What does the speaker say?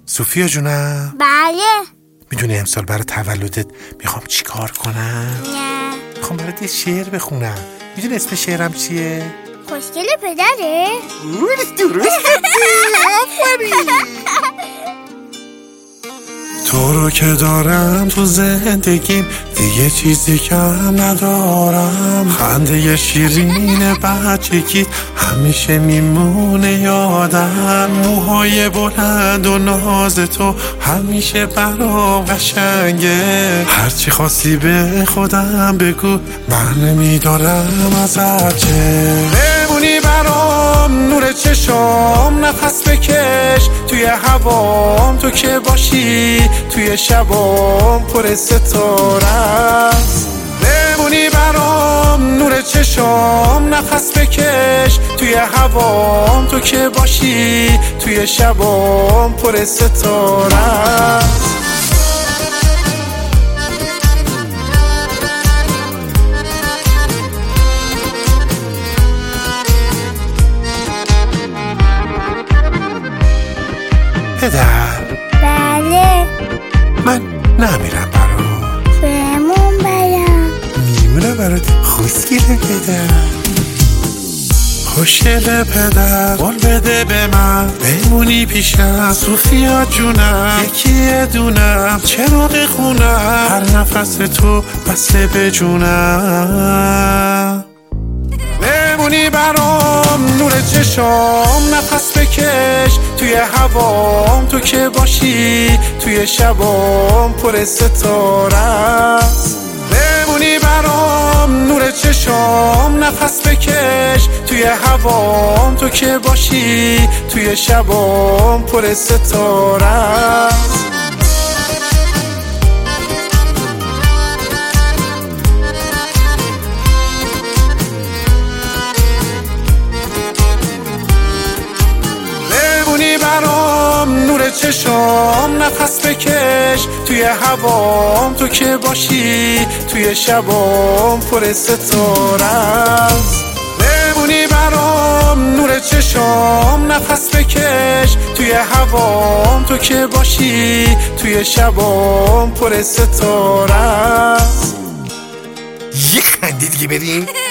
صوفیا جونم. بله. میدونی امسال برای تولدت میخوام چی کار کنم؟ نه. میخوام برات یه شعر بخونم. میدونی اسم شعرم چیه؟ خوشگل پدره؟ درست. تو رو که دارم تو زندگیم دیگه چیزی کم ندارم. خنده شیرین بچگی همیشه میمونه یادم. موهای بلند و ناز تو همیشه برام قشنگه. هرچی خواستی به خودم بگو من نمیدارم ازت چه. بمونی برام نور چشام نفس بکش توی هوام. تو که باشی توی شبام پر ستاره است. بمونی برام نور چشام نفس بکش توی هوام. تو که باشی توی شبام پر ستاره است. پدر. بله. من نمیرم برات. بهمون برم. میمونه برات خوشگله پدر. خوشگله پدر قول بده به من بمونی پیشم. صوفیا جونم یکی دونم چراغ خونم. هر نفس تو بسته به جونم. بمونی برام نور چشام نفس بکش توی هوام. تو که باشی توی شبام پر ستاره است. بمونی برام نور چشام نفس بکش توی هوام. تو که باشی توی شبام پر ستاره است. نور چشام نفس بکش توی هوام. تو که باشی توی شبام پر ستاره است. بمونی برام نور چشام نفس بکش توی هوام. تو که باشی توی شبام پر ستاره است. یه خنده دیگه بریم.